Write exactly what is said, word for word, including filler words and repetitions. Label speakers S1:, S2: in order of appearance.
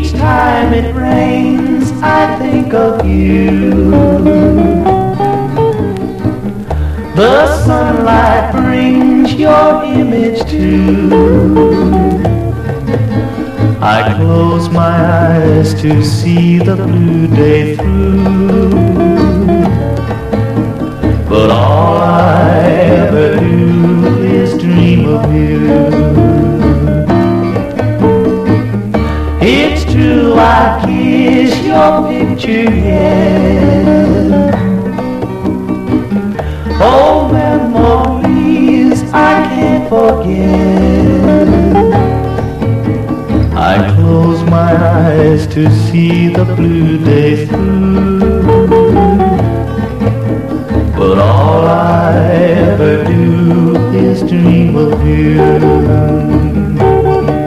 S1: Each time it rains, I think of you. The sunlight brings your image too. I close my eyes to see the blue day through, but all I ever do is dream of you. It's true, I kiss your picture yet. Oh, memories I can't forget. I close my eyes to see the blue day through, but all I ever do is dream of you.